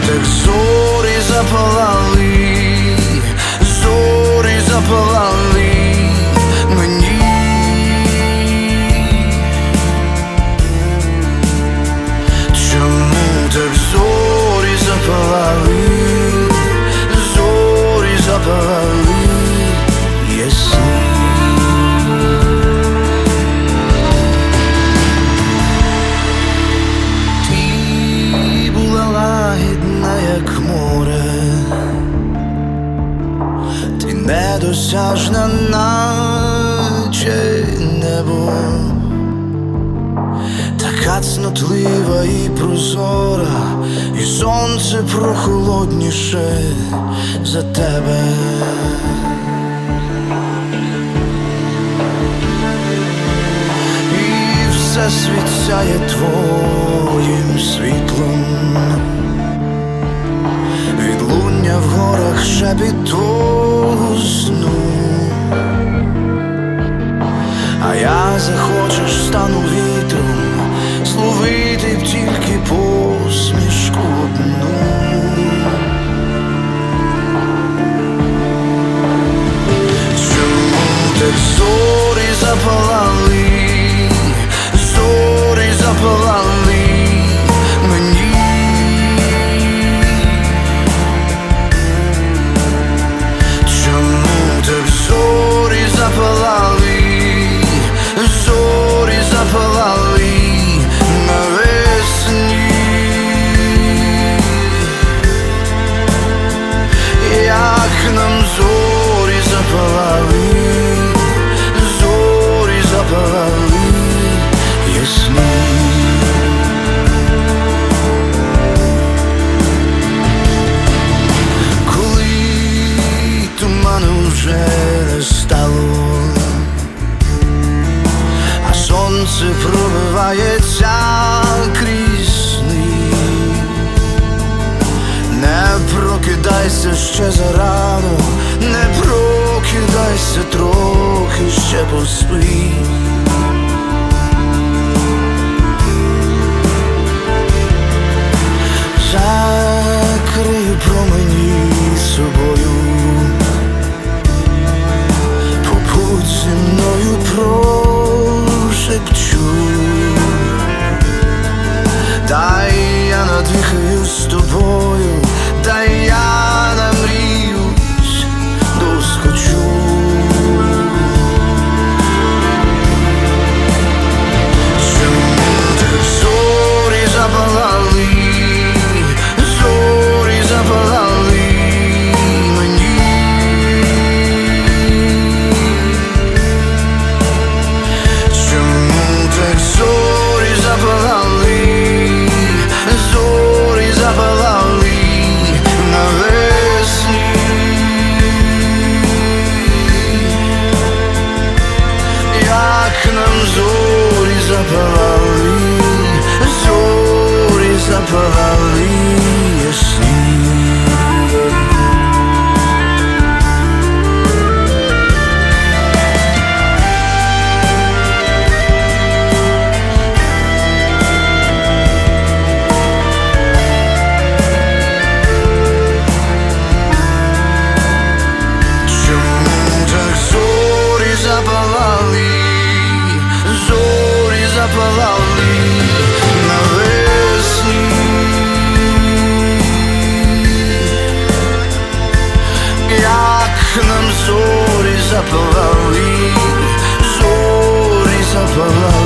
так зорі запалали, зорі запалали мені. Чому так зорі запалали, зорі запалали ясні? Як море, ти недосяжна, наче небо, така цнотлива і прозора, і сонце прохолодніше за тебе. І все світ сяє твоїм світлом, відлуння в горах шепіт твого сну. А я захочеш, стану вітром, зловити б тільки посмішку одну. Чому так зорі запалали, зорі запалали мені? Зорі запалали, зорі запалали навесні. Як нам зорі запалали, зорі запалали ясні. Вже не стало, а сонце пробивається крізь сни. Не прокидайся ще зарано, не прокидайся, трохи ще поспи. Закрию промені собою, зі мною прошепчу, дай я надихаю з тобою, дай я намріюсь, доскочу. Чому так зорі запалали, зорі запалали мені? Зорі запалали, зорі запалали навесні. Як нам зорі запалали, зорі запалали ясні. Запалали навесні. Як нам зорі запалали, зорі запалали.